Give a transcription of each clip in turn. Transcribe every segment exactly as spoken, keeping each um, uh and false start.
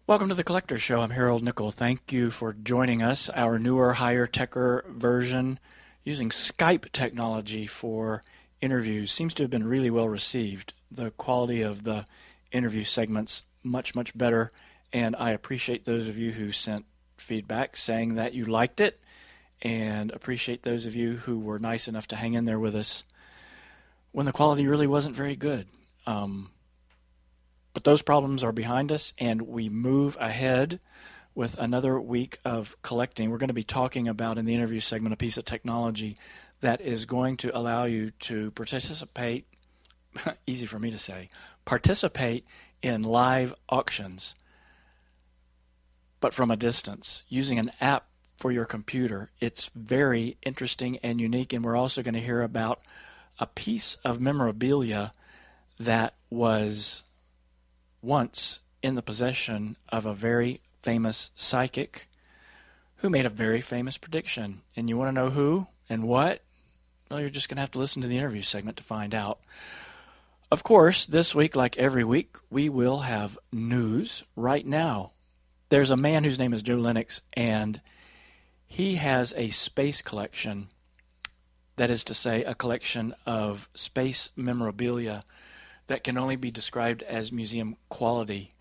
Welcome to the Collector Show. I'm Harold Nickel. Thank you for joining us. Our newer, higher techer version using Skype technology for interviews seems to have been really well received. The quality of the interview segments much, much better, and I appreciate those of you who sent feedback saying that you liked it, and appreciate those of you who were nice enough to hang in there with us when the quality really wasn't very good. Um, But those problems are behind us, and we move ahead with another week of collecting. We're going to be talking about, in the interview segment, a piece of technology that is going to allow you to participate, easy for me to say, participate in live auctions, but from a distance, using an app for your computer. It's very interesting and unique, and we're also going to hear about a piece of memorabilia that was once in the possession of a very famous psychic who made a very famous prediction. And you want to know who and what? Well, you're just going to have to listen to the interview segment to find out. Of course, this week, like every week, we will have news. Right now, there's a man whose name is Joe Lennox, and he has a space collection. That is to say, a collection of space memorabilia that can only be described as museum quality.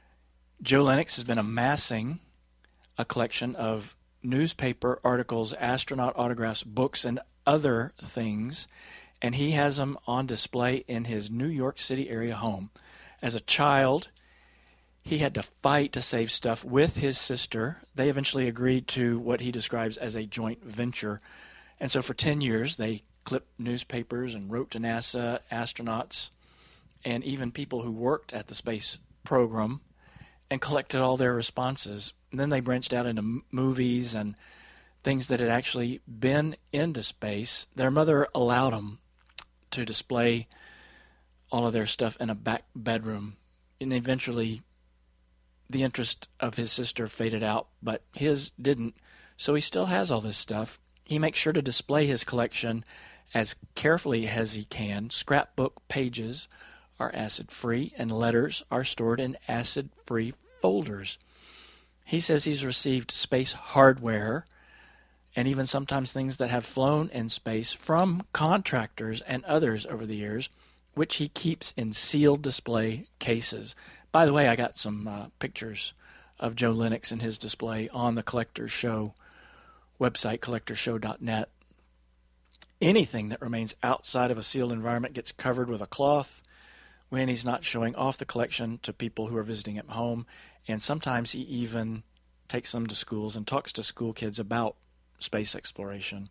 Joe Lennox has been amassing a collection of newspaper articles, astronaut autographs, books, and other things, and he has them on display in his New York City area home. As a child, he had to fight to save stuff with his sister. They eventually agreed to what he describes as a joint venture, and so for ten years they clipped newspapers and wrote to NASA, astronauts, and even people who worked at the space program, and collected all their responses. And then they branched out into m- movies and things that had actually been into space. Their mother allowed them to display all of their stuff in a back bedroom. And eventually, the interest of his sister faded out, but his didn't. So he still has all this stuff. He makes sure to display his collection as carefully as he can. Scrapbook pages are acid-free, and letters are stored in acid-free folders. He says he's received space hardware and even sometimes things that have flown in space from contractors and others over the years, which he keeps in sealed display cases. By the way, I got some uh, pictures of Joe Lennox and his display on the Collector Show website, collector show dot net. Anything that remains outside of a sealed environment gets covered with a cloth when he's not showing off the collection to people who are visiting at home. And sometimes he even takes them to schools and talks to school kids about space exploration.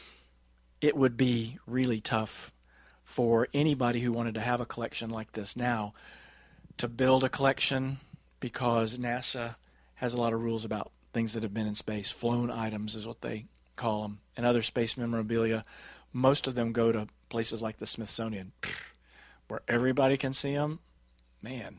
It would be really tough for anybody who wanted to have a collection like this now to build a collection, because NASA has a lot of rules about things that have been in space. Flown items is what they call them, and other space memorabilia. Most of them go to places like the Smithsonian, where everybody can see them. Man,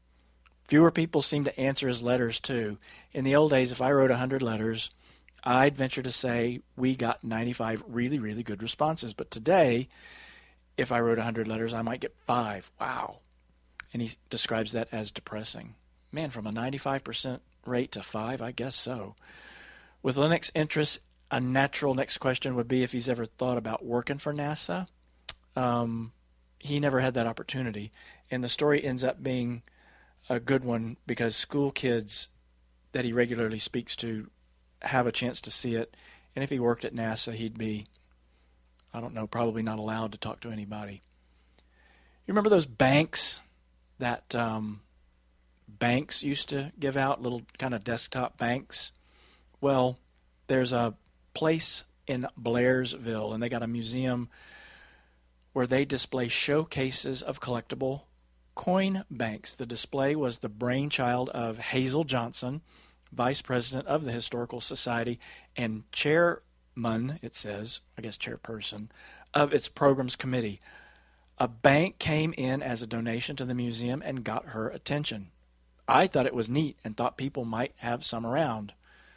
fewer people seem to answer his letters, too. In the old days, if I wrote one hundred letters, I'd venture to say we got ninety-five really, really good responses. But today, if I wrote one hundred letters, I might get five. Wow. And he describes that as depressing. Man, from a ninety-five percent rate to five, I guess so. With Lennox interests, a natural next question would be if he's ever thought about working for NASA. Um... He never had that opportunity, and the story ends up being a good one because school kids that he regularly speaks to have a chance to see it, and if he worked at NASA, he'd be, I don't know, probably not allowed to talk to anybody. You remember those banks that um, banks used to give out, little kind of desktop banks? Well, there's a place in Blairsville, and they got a museum where they display showcases of collectible coin banks. The display was the brainchild of Hazel Johnson, vice president of the Historical Society and chairman, it says, I guess chairperson, of its programs committee. A bank came in as a donation to the museum and got her attention. I thought it was neat and thought people might have some around.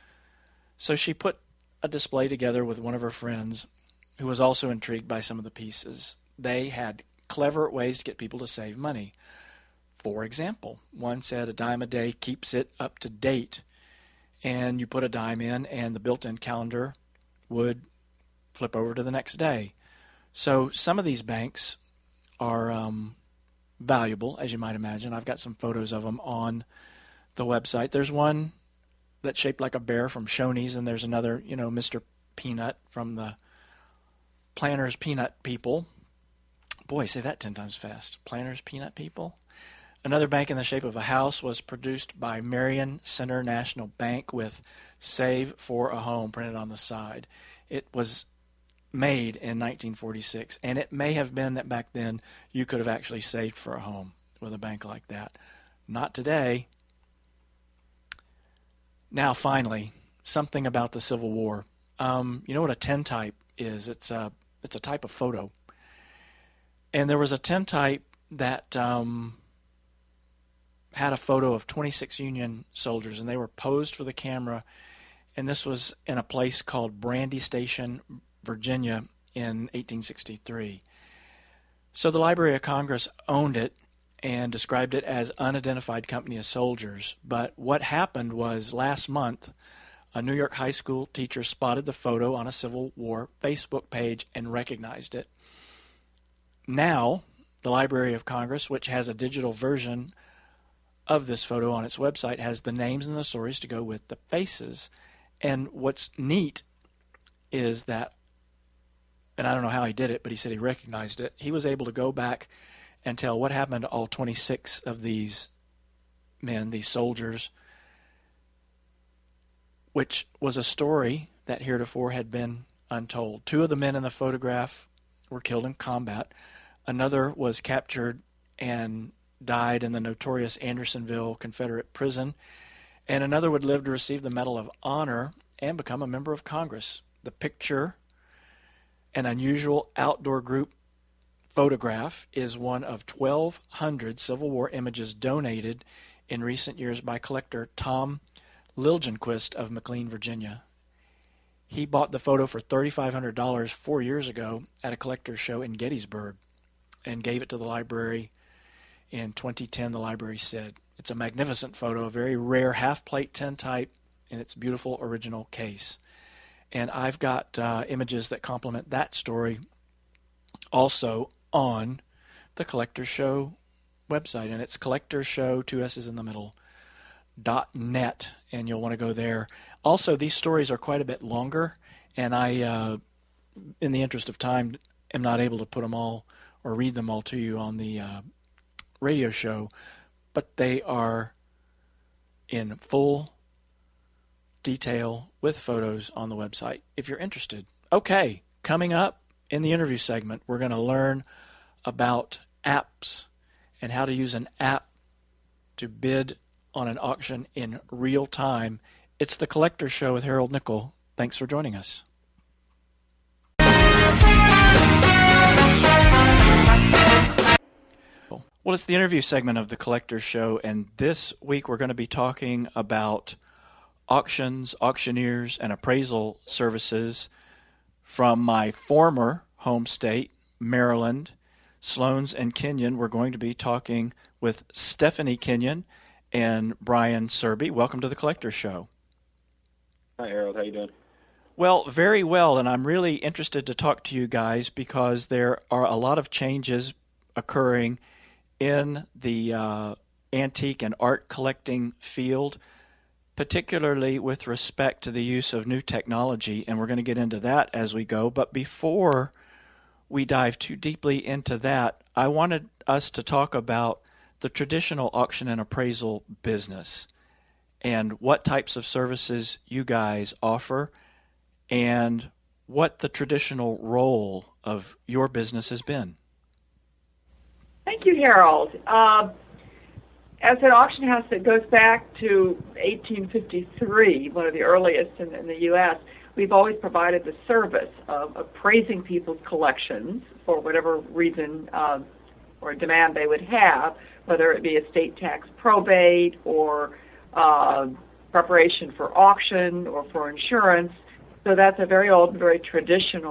So she put a display together with one of her friends who was also intrigued by some of the pieces. They had clever ways to get people to save money. For example, one said a dime a day keeps it up to date. And you put a dime in, and the built-in calendar would flip over to the next day. So some of these banks are um, valuable, as you might imagine. I've got some photos of them on the website. There's one that's shaped like a bear from Shoney's, and there's another, you know, Mister Peanut from the Planters Peanut People. Boy, say that ten times fast. Planters Peanut People. Another bank in the shape of a house was produced by Marion Center National Bank with Save for a Home printed on the side. It was made in nineteen forty-six, and it may have been that back then you could have actually saved for a home with a bank like that. Not today. Now, finally, something about the Civil War. Um, you know what a tintype is? It's a, it's a type of photo. And there was a tintype that um, had a photo of twenty-six Union soldiers, and they were posed for the camera. And this was in a place called Brandy Station, Virginia, in eighteen sixty-three. So the Library of Congress owned it and described it as unidentified company of soldiers. But what happened was last month, a New York high school teacher spotted the photo on a Civil War Facebook page and recognized it. Now, the Library of Congress, which has a digital version of this photo on its website, has the names and the stories to go with the faces. And what's neat is that, and I don't know how he did it, but he said he recognized it. He was able to go back and tell what happened to all twenty-six of these men, these soldiers, which was a story that heretofore had been untold. Two of the men in the photograph were killed in combat. Another was captured and died in the notorious Andersonville Confederate prison. And another would live to receive the Medal of Honor and become a member of Congress. The picture, an unusual outdoor group photograph, is one of twelve hundred Civil War images donated in recent years by collector Tom Liljenquist of McLean, Virginia. He bought the photo for three thousand five hundred dollars four years ago at a collector's show in Gettysburg and gave it to the library in twenty ten, the library said. It's a magnificent photo, a very rare half-plate tintype in its beautiful original case. And I've got uh, images that complement that story also on the Collector's Show website. And it's Collector's Show, two S's in the middle, dot net, and you'll want to go there. Also, these stories are quite a bit longer, and I, uh, in the interest of time, am not able to put them all or read them all to you on the uh, radio show, but they are in full detail with photos on the website if you're interested. Okay, coming up in the interview segment, we're going to learn about apps and how to use an app to bid on an auction in real time. It's the Collector's Show with Harold Nichol. Thanks for joining us. Well, it's the interview segment of the Collector's Show, and this week we're going to be talking about auctions, auctioneers, and appraisal services from my former home state, Maryland. Sloans and Kenyon. We're going to be talking with Stephanie Kenyon and Brian Serby. Welcome to the Collector's Show. Hi, Harold. How you doing? Well, very well, and I'm really interested to talk to you guys because there are a lot of changes occurring in the uh, antique and art collecting field, particularly with respect to the use of new technology, and we're going to get into that as we go. But before we dive too deeply into that, I wanted us to talk about the traditional auction and appraisal business and what types of services you guys offer and what the traditional role of your business has been. Thank you, Harold. Uh, as an auction house that goes back to eighteen fifty-three, one of the earliest in, in the U S, we've always provided the service of appraising people's collections for whatever reason uh, or demand they would have, whether it be estate tax probate or uh, preparation for auction or for insurance. So that's a very old, very traditional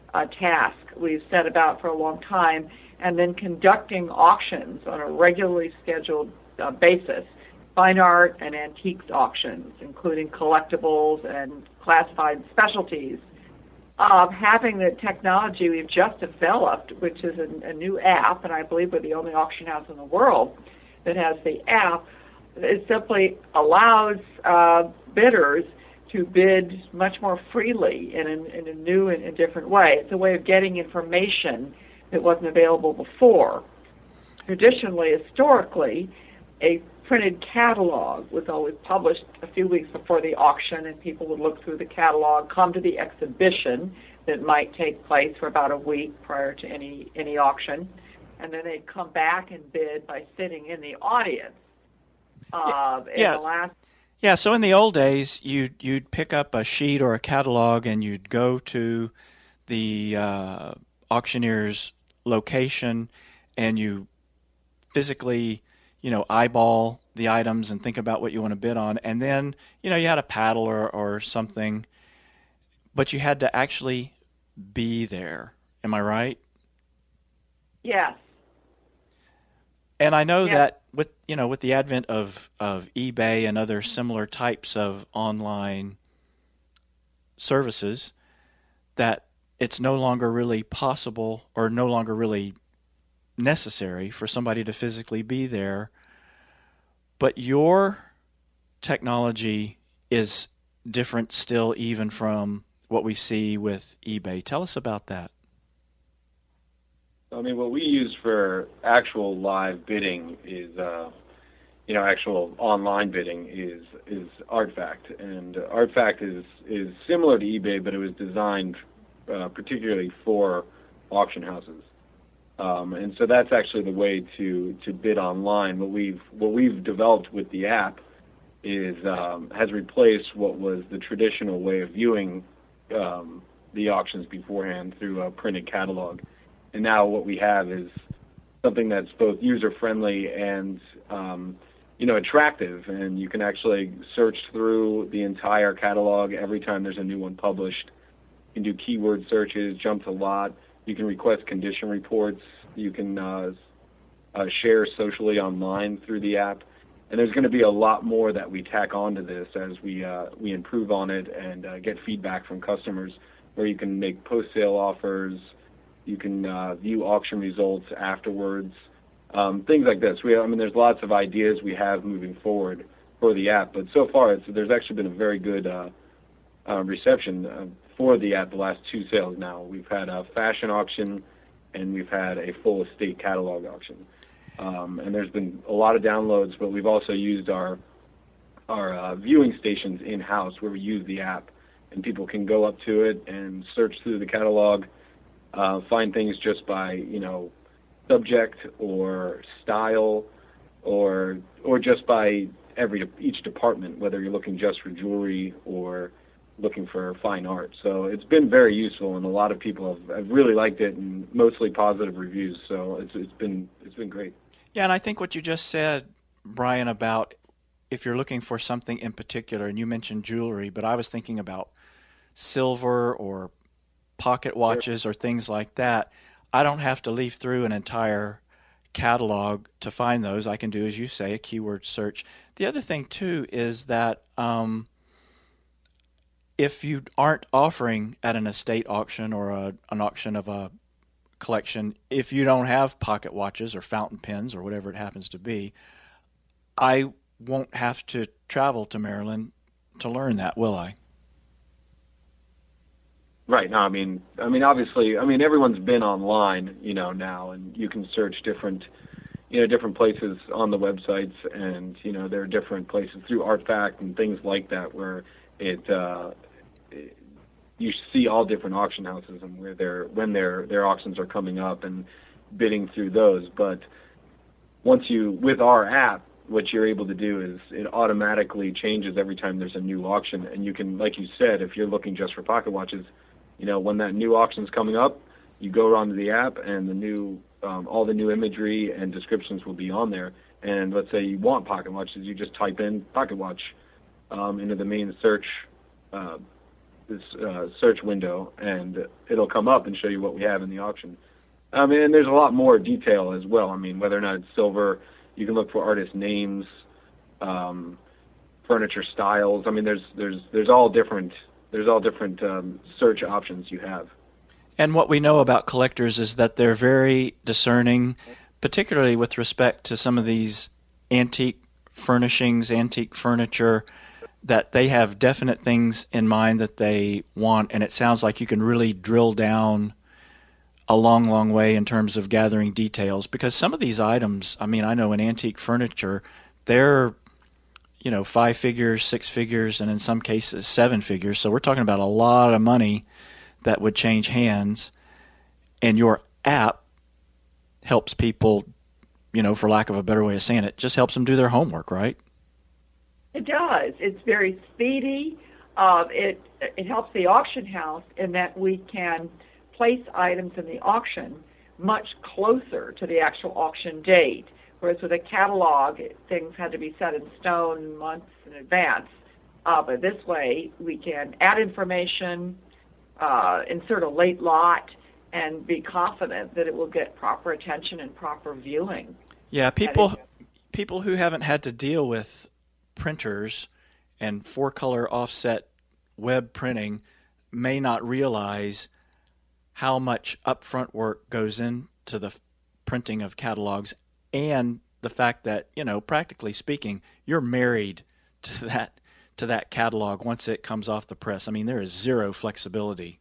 uh, task we've set about for a long time, and then conducting auctions on a regularly scheduled uh, basis, fine art and antiques auctions, including collectibles and classified specialties. Of having the technology we've just developed, which is a, a new app, and I believe we're the only auction house in the world that has the app, it simply allows uh, bidders to bid much more freely in a, in a new and a different way. It's a way of getting information that wasn't available before. Traditionally, historically, a printed catalog was always published a few weeks before the auction, and people would look through the catalog, come to the exhibition that might take place for about a week prior to any, any auction, and then they'd come back and bid by sitting in the audience. Uh, yeah. In the last Yeah, so in the old days, you'd, you'd pick up a sheet or a catalog and you'd go to the uh, auctioneer's location and you physically, you know, eyeball the items and think about what you want to bid on. And then, you know, you had a paddle or, or something, but you had to actually be there. Am I right? Yes. And I know Yeah. that with, you know, with the advent of, of eBay and other similar types of online services, that it's no longer really possible or no longer really necessary for somebody to physically be there. But your technology is different still even from what we see with eBay. Tell us about that. I mean, what we use for actual live bidding is, uh, you know, actual online bidding is is Artfact, and Artfact is is similar to eBay, but it was designed uh, particularly for auction houses, um, and so that's actually the way to to bid online. What we've what we've developed with the app is um, has replaced what was the traditional way of viewing um, the auctions beforehand through a printed catalog. And now what we have is something that's both user-friendly and, um, you know, attractive. And you can actually search through the entire catalog every time there's a new one published. You can do keyword searches, jump to lot. You can request condition reports. You can uh, uh, share socially online through the app. And there's going to be a lot more that we tack onto this as we uh, we improve on it and uh, get feedback from customers, where you can make post-sale offers. You can uh, view auction results afterwards, um, things like this. We, I mean, there's lots of ideas we have moving forward for the app, but so far it's, there's actually been a very good uh, uh, reception uh, for the app the last two sales now. We've had a fashion auction, and we've had a full estate catalog auction. Um, and there's been a lot of downloads, but we've also used our, our uh, viewing stations in-house where we use the app, and people can go up to it and search through the catalog, Uh, find things just by, you know, subject or style, or or just by every each department, whether you're looking just for jewelry or looking for fine art. So it's been very useful, and a lot of people have, have really liked it, and mostly positive reviews. So it's it's been it's been great. Yeah, and I think what you just said, Brian, about if you're looking for something in particular, and you mentioned jewelry, but I was thinking about silver or pocket watches or things like that. I don't have to leaf through an entire catalog to find those. I can do, as you say, a keyword search. The other thing, too, is that um, if you aren't offering at an estate auction or a, an auction of a collection, if you don't have pocket watches or fountain pens or whatever it happens to be, I won't have to travel to Maryland to learn that, will I? Right. No, I mean, I mean, obviously, I mean, everyone's been online, you know, now, and you can search different, you know, different places on the websites, and you know, there are different places through Artfact and things like that where it, uh, it you see all different auction houses and where their when their their auctions are coming up and bidding through those. But once you, with our app, what you're able to do is it automatically changes every time there's a new auction, and you can, like you said, if you're looking just for pocket watches, you know, when that new auction's coming up, you go onto the app, and the new, um, all the new imagery and descriptions will be on there. And let's say you want pocket watches, you just type in pocket watch um, into the main search uh, this uh, search window, and it'll come up and show you what we have in the auction. I mean, and there's a lot more detail as well. I mean, whether or not it's silver, you can look for artist names, um, furniture styles. I mean, there's there's there's all different there's all different um, search options you have. And what we know about collectors is that they're very discerning, particularly with respect to some of these antique furnishings, antique furniture, that they have definite things in mind that they want, and it sounds like you can really drill down a long, long way in terms of gathering details, because some of these items, I mean, I know in antique furniture, they're, you know, five figures, six figures, and in some cases seven figures, so we're talking about a lot of money that would change hands, and your app helps people, you know, for lack of a better way of saying it, just helps them do their homework, right? It does. It's very speedy. Uh, it it helps the auction house in that we can place items in the auction much closer to the actual auction date, whereas with a catalog, things had to be set in stone months in advance. Uh, but this way, we can add information, uh, insert a late lot, and be confident that it will get proper attention and proper viewing. Yeah, people people who haven't had to deal with printers and four-color offset web printing may not realize how much upfront work goes into the printing of catalogs, and the fact that, you know, practically speaking, you're married to that to that catalog once it comes off the press. I mean, there is zero flexibility.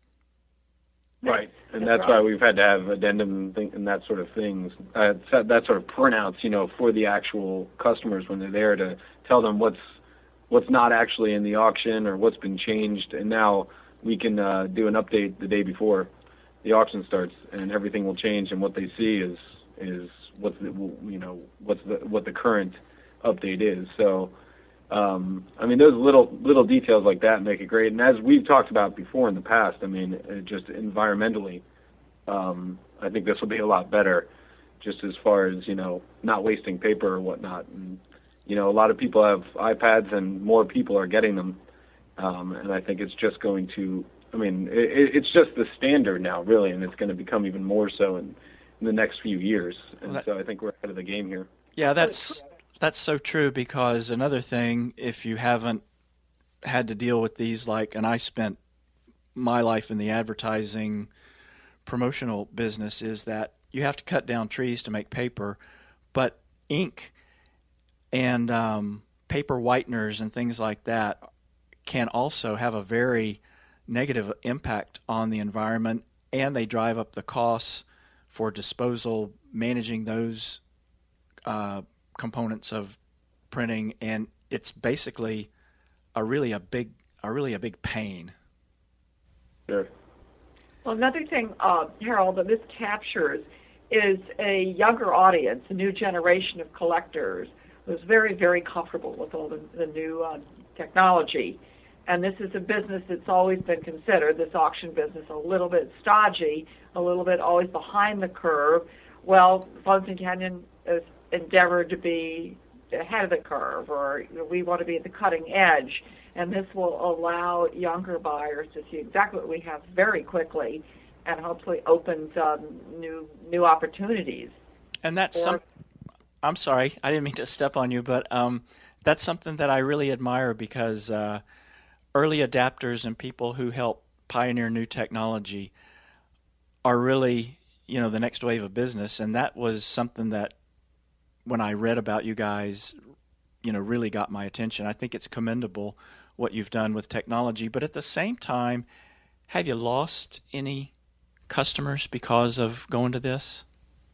Right, and that's why we've had to have addendum and that sort of things, uh, that sort of printouts, you know, for the actual customers when they're there, to tell them what's what's not actually in the auction or what's been changed. And now we can uh, do an update the day before the auction starts, and everything will change. And what they see is is what's the, you know what's the what the current update is. So. Um, I mean, those little little details like that make it great. And as we've talked about before in the past, I mean, it just environmentally, um, I think this will be a lot better, just as far as, you know, not wasting paper or whatnot. And, you know, a lot of people have iPads, and more people are getting them. Um, and I think it's just going to, I mean, it, it's just the standard now, really, and it's going to become even more so in, in the next few years. And well, that, so I think we're ahead of the game here. Yeah, that's... That's so true, because another thing, if you haven't had to deal with these, like, and I spent my life in the advertising promotional business, is that you have to cut down trees to make paper, but ink and um, paper whiteners and things like that can also have a very negative impact on the environment, and they drive up the costs for disposal, managing those uh components of printing, and it's basically a really a big a really a big pain. Sure. Well, another thing, uh, Harold, that this captures is a younger audience, a new generation of collectors who's very, very comfortable with all the, the new uh, technology. And this is a business that's always been considered, this auction business, a little bit stodgy, a little bit always behind the curve. Well, Funds and Canyon is endeavor to be ahead of the curve, or you know, we want to be at the cutting edge, and this will allow younger buyers to see exactly what we have very quickly, and hopefully opens um, new new opportunities. And that's or, some. I'm sorry, I didn't mean to step on you, but um, that's something that I really admire, because uh, early adapters and people who help pioneer new technology are really, you know, the next wave of business, and that was something that, when I read about you guys, you know, really got my attention. I think it's commendable what you've done with technology, but at the same time, have you lost any customers because of going to this?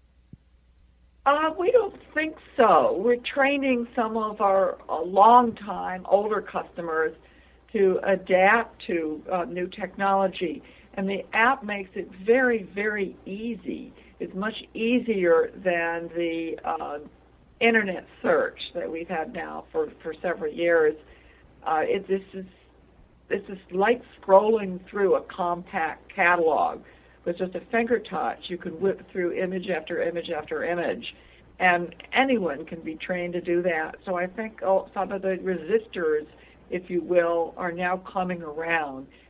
Uh, we don't think so. We're training some of our uh, long-time, older customers to adapt to uh, new technology, and the app makes it very, very easy. It's much easier than the uh, internet search that we've had now for, for several years. Uh, it, this is this is like scrolling through a compact catalog. With just a finger touch, you can whip through image after image after image, and anyone can be trained to do that. So I think oh, some of the resistors, if you will, are now coming around,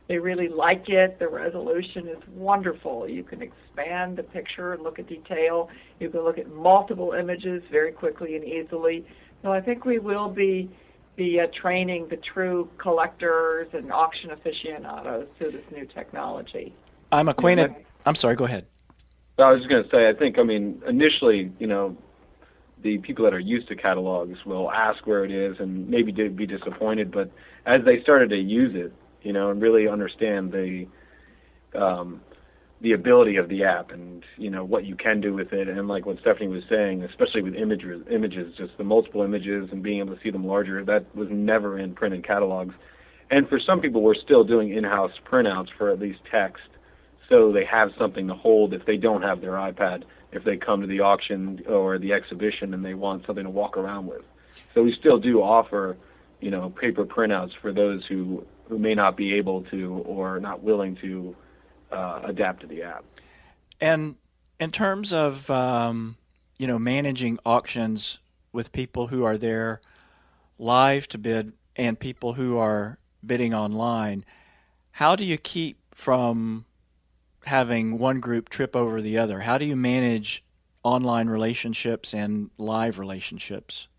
They really like it. The resolution is wonderful. You can expand the picture and look at detail. You can look at multiple images very quickly and easily. So I think we will be be uh, training the true collectors and auction aficionados through this new technology. I'm acquainted. I'm sorry. Go ahead. I was just going to say, I think, I mean, initially, you know, the people that are used to catalogs will ask where it is and maybe be disappointed, but as they started to use it, you know, and really understand the um, the ability of the app and, you know, what you can do with it, and like what Stephanie was saying, especially with images, images, just the multiple images and being able to see them larger, that was never in printed catalogs. And for some people, we're still doing in-house printouts for at least text, so they have something to hold if they don't have their iPad, if they come to the auction or the exhibition and they want something to walk around with. So we still do offer, you know, paper printouts for those who, who may not be able to or not willing to uh, adapt to the app. And in terms of, um, you know, managing auctions with people who are there live to bid and people who are bidding online, how do you keep from having one group trip over the other? How do you manage online relationships and live relationships?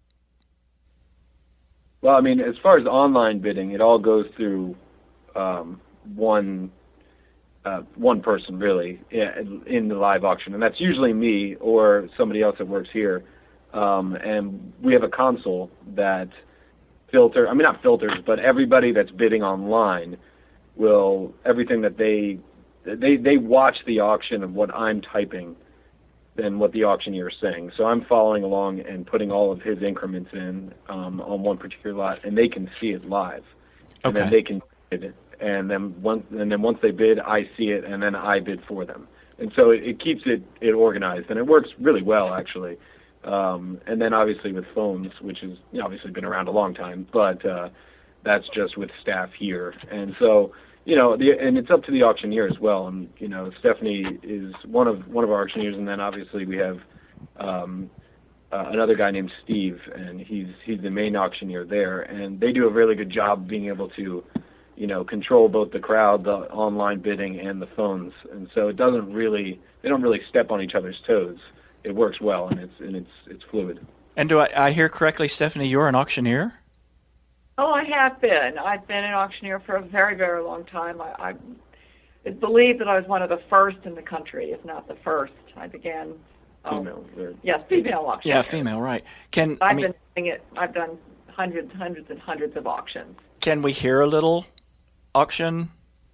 Well, I mean, as far as online bidding, it all goes through um, one uh, one person, really, in the live auction, and that's usually me or somebody else that works here. Um, and we have a console that filter, I mean, not filters, but everybody that's bidding online will, everything that they They they watch the auction of what I'm typing than what the auctioneer is saying. So I'm following along and putting all of his increments in um, on one particular lot, and they can see it live. And okay. then they can bid it. And then once and then once they bid, I see it, and then I bid for them. And so it, it keeps it, it organized, and it works really well, actually. Um, and then obviously with phones, which has you know, obviously been around a long time, but uh, that's just with staff here. And so You know, the, and it's up to the auctioneer as well. And you know, Stephanie is one of one of our auctioneers, and then obviously we have um, uh, another guy named Steve, and he's he's the main auctioneer there. And they do a really good job being able to, you know, control both the crowd, the online bidding, and the phones. And so it doesn't really they don't really step on each other's toes. It works well, and it's and it's it's fluid. And do I, I hear correctly, Stephanie? You're an auctioneer? Oh, I have been. I've been an auctioneer for a very, very long time. I, I believe that I was one of the first in the country, if not the first. I began. Um, female. Or, yes, female auctioneer. Yeah, female, right. Can I've I mean, been doing it. I've done hundreds, hundreds, and hundreds of auctions. Can we hear a little auction?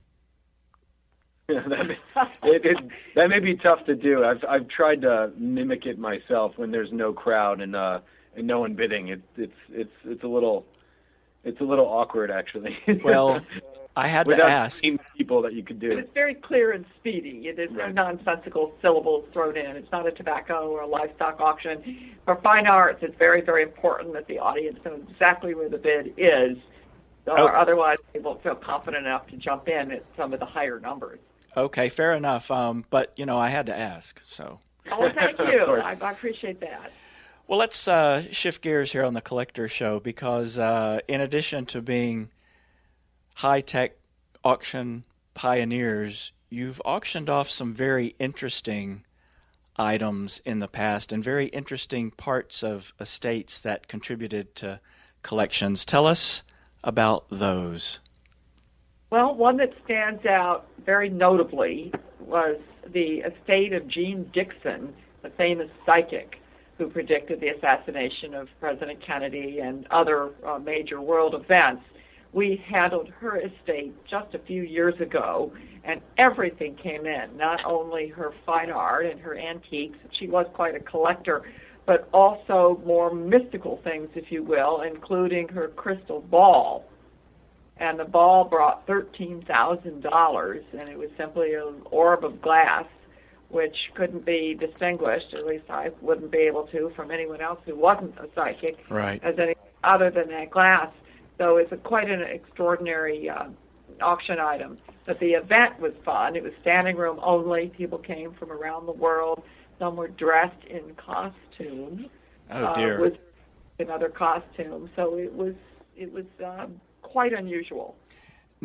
Yeah, that may, it, it, that may be tough to do. I've I've tried to mimic it myself when there's no crowd and uh and no one bidding. It, it's it's it's a little. It's a little awkward, actually. Well, I had to Without ask. people that you could do. But it's very clear and speedy. It is right. no nonsensical syllables thrown in. It's not a tobacco or a livestock auction. For fine arts, it's very, very important that the audience knows exactly where the bid is, or oh. otherwise they won't feel confident enough to jump in at some of the higher numbers. Okay, fair enough. Um, but, you know, I had to ask, so. Oh, thank you. I, I appreciate that. Well, let's uh, shift gears here on the Collector Show because uh, in addition to being high-tech auction pioneers, you've auctioned off some very interesting items in the past and very interesting parts of estates that contributed to collections. Tell us about those. Well, one that stands out very notably was the estate of Jean Dixon, the famous psychic who predicted the assassination of President Kennedy and other uh, major world events. We handled her estate just a few years ago, and everything came in, not only her fine art and her antiques, she was quite a collector, but also more mystical things, if you will, including her crystal ball. And the ball brought thirteen thousand dollars, and it was simply an orb of glass which couldn't be distinguished, at least I wouldn't be able to, from anyone else who wasn't a psychic, right. as any other than that glass. So it's a, quite an extraordinary uh, auction item. But the event was fun. It was standing room only. People came from around the world. Some were dressed in costume. Oh dear! Uh, with in other costumes. So it was it was um, quite unusual.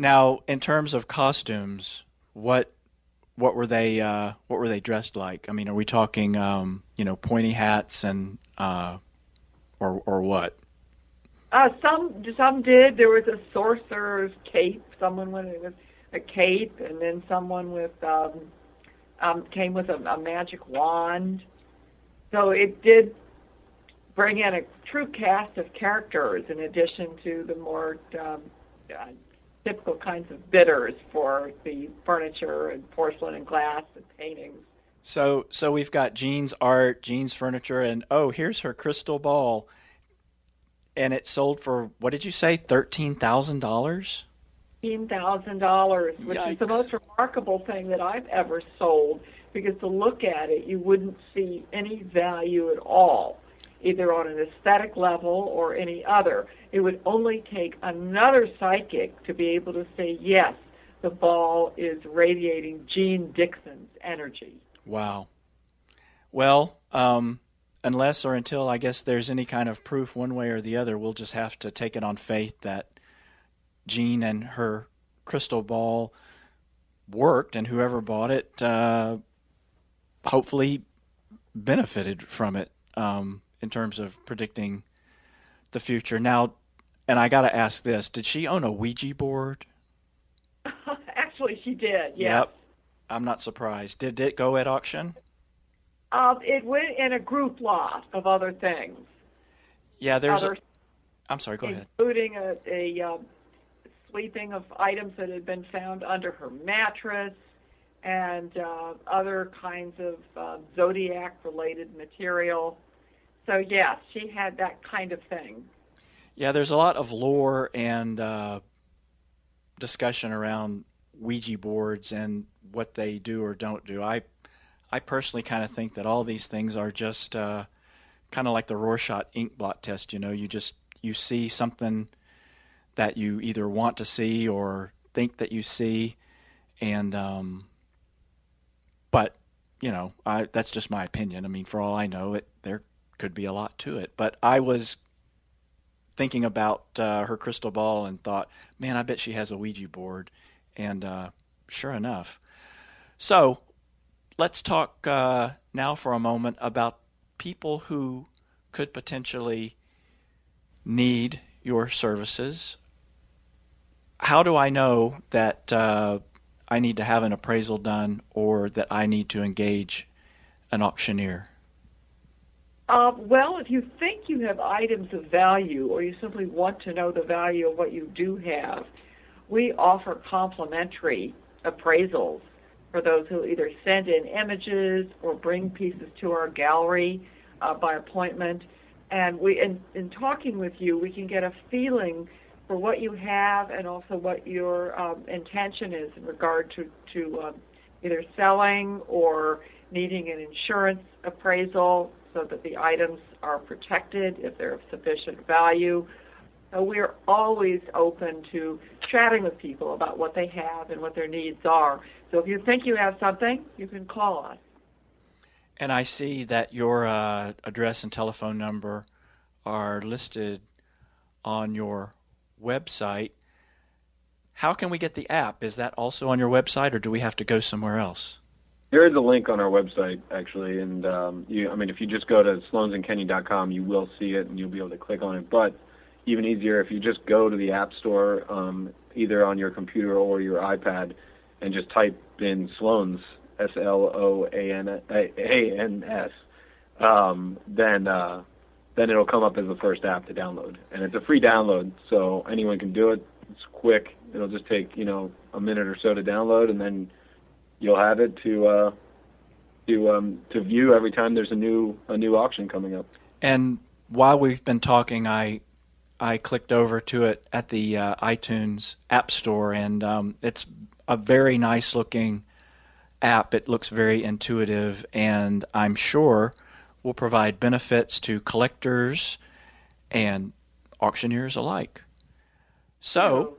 Now, in terms of costumes, what what were they uh, what were they dressed like? I mean, are we talking um, you know pointy hats and uh, or or what? Uh, some some did. There was a sorcerer's cape. Someone with a cape, and then someone with um, um, came with a, a magic wand. So it did bring in a true cast of characters in addition to the more um, uh, typical kinds of bidders for the furniture and porcelain and glass and paintings. So so we've got Jean's art, Jean's furniture, and oh, here's her crystal ball. And it sold for, what did you say, thirteen thousand dollars? thirteen thousand dollars, which Yikes. is the most remarkable thing that I've ever sold, because to look at it, you wouldn't see any value at all, either on an aesthetic level or any other. It would only take another psychic to be able to say, yes, the ball is radiating Jean Dixon's energy. Wow. Well, um, unless or until I guess there's any kind of proof one way or the other, we'll just have to take it on faith that Jean and her crystal ball worked, and whoever bought it uh, hopefully benefited from it um, in terms of predicting the future. Now, and I got to ask this, did she own a Ouija board? Actually, she did, yes. Yep. I'm not surprised. Did it go at auction? Uh, it went in a group lot of other things. Yeah, there's other, a... I'm sorry, go ahead. Including a, a uh, sweeping of items that had been found under her mattress and uh, other kinds of uh, zodiac-related material. So, yes, she had that kind of thing. Yeah, there's a lot of lore and uh, discussion around Ouija boards and what they do or don't do. I I personally kind of think that all these things are just uh, kind of like the Rorschach ink blot test. You know, you just you see something that you either want to see or think that you see, and um, but you know, I that's just my opinion. I mean, for all I know, it there could be a lot to it. But I was thinking about uh, her crystal ball and thought, man, I bet she has a Ouija board, and uh, sure enough. So let's talk uh, now for a moment about people who could potentially need your services. How do I know that uh, I need to have an appraisal done or that I need to engage an auctioneer? Uh, well, if you think you have items of value or you simply want to know the value of what you do have, we offer complimentary appraisals for those who either send in images or bring pieces to our gallery uh, by appointment. And we, in, in talking with you, we can get a feeling for what you have and also what your um, intention is in regard to, to um, either selling or needing an insurance appraisal so that the items are protected if they're of sufficient value. So we're always open to chatting with people about what they have and what their needs are. So if you think you have something, you can call us. And I see that your uh, address and telephone number are listed on your website. How can we get the app? Is that also on your website, or do we have to go somewhere else? There is a link on our website, actually, and um, you, I mean, if you just go to sloans and kenny dot com, you will see it, and you'll be able to click on it. But even easier, if you just go to the App Store, um, either on your computer or your iPad, and just type in Sloans, S L O A N S, um, then uh, then it'll come up as the first app to download. And it's a free download, so anyone can do it. It's quick. It'll just take, you know, a minute or so to download, and then you'll have it to uh, to um, to view every time there's a new a new auction coming up. And while we've been talking, I I clicked over to it at the uh, iTunes App Store, and um, it's a very nice looking app. It looks very intuitive, and I'm sure will provide benefits to collectors and auctioneers alike. So,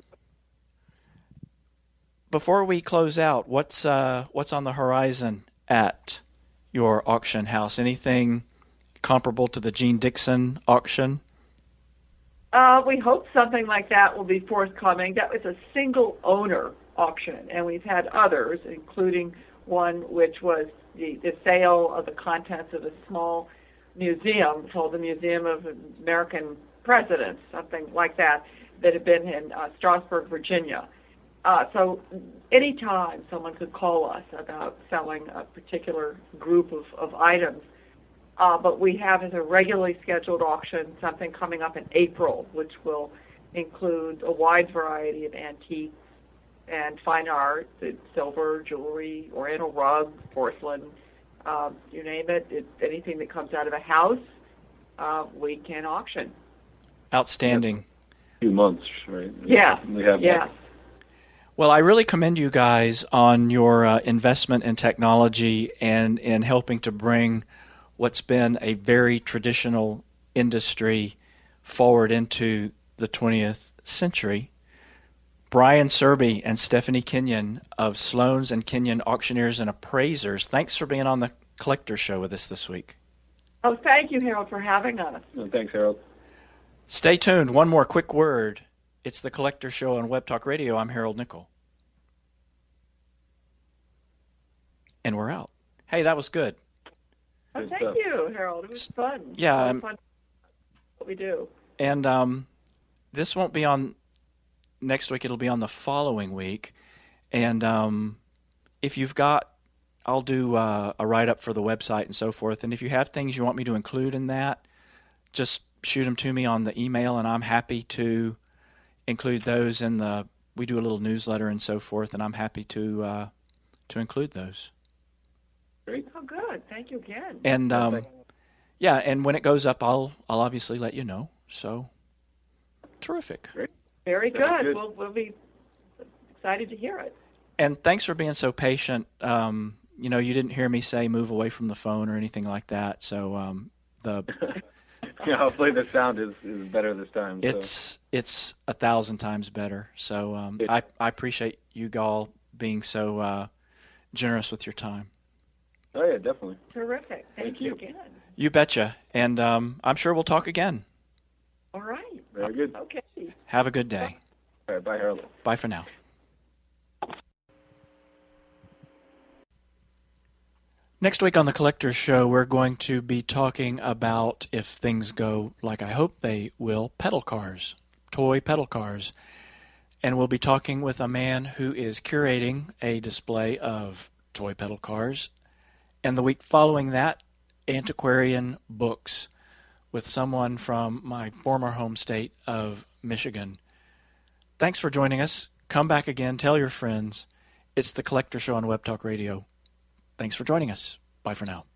before we close out, what's uh, what's on the horizon at your auction house? Anything comparable to the Jean Dixon auction? Uh, we hope something like that will be forthcoming. That was a single owner auction, and we've had others, including one which was the, the sale of the contents of a small museum called the Museum of American Presidents, something like that, that had been in uh, Strasburg, Virginia. Uh, so anytime someone could call us about selling a particular group of, of items, uh, but we have as a regularly scheduled auction something coming up in April, which will include a wide variety of antiques and fine art, silver, jewelry, oriental rugs, porcelain, um, you name it, it, anything that comes out of a house, uh, we can auction. Outstanding. Two months, right? Yeah, we have yeah. that. Well, I really commend you guys on your uh, investment in technology and in helping to bring what's been a very traditional industry forward into the twentieth century. Brian Serby and Stephanie Kenyon of Sloan's and Kenyon Auctioneers and Appraisers, thanks for being on the Collector Show with us this week. Oh, thank you, Harold, for having us. No, thanks, Harold. Stay tuned. One more quick word. It's the Collector Show on Web Talk Radio. I'm Harold Nichol. And we're out. Hey, that was good. Oh, Good thank stuff. you, Harold. It was fun. Yeah, It was I'm- fun what we do. And um, this won't be on next week. It'll be on the following week. And um, if you've got, I'll do uh, a write-up for the website and so forth. And if you have things you want me to include in that, just shoot them to me on the email, and I'm happy to include those in the. We do a little newsletter and so forth, and I'm happy to uh, to include those. Great. Oh, good. Thank you again. And um, Perfect. yeah, and when it goes up, I'll I'll obviously let you know. So terrific. Great. Very Sounds good. good. We'll, we'll be excited to hear it. And thanks for being so patient. Um, you know, you didn't hear me say move away from the phone or anything like that. So um, the Yeah, hopefully the sound is, is better this time. so. it's it's a thousand times better. So um, I I appreciate you all being so uh, generous with your time. Oh, yeah, definitely. Terrific. Thank, Thank you you. again. You betcha. And um, I'm sure we'll talk again. All right. Very good. Okay. Have a good day. All right, bye, Harold. Bye for now. Next week on the Collector's Show, we're going to be talking about, if things go like I hope they will, pedal cars, toy pedal cars. And we'll be talking with a man who is curating a display of toy pedal cars. And the week following that, antiquarian books with someone from my former home state of Michigan. Thanks for joining us. Come back again. Tell your friends. It's the Collector Show on Web Talk Radio. Thanks for joining us. Bye for now.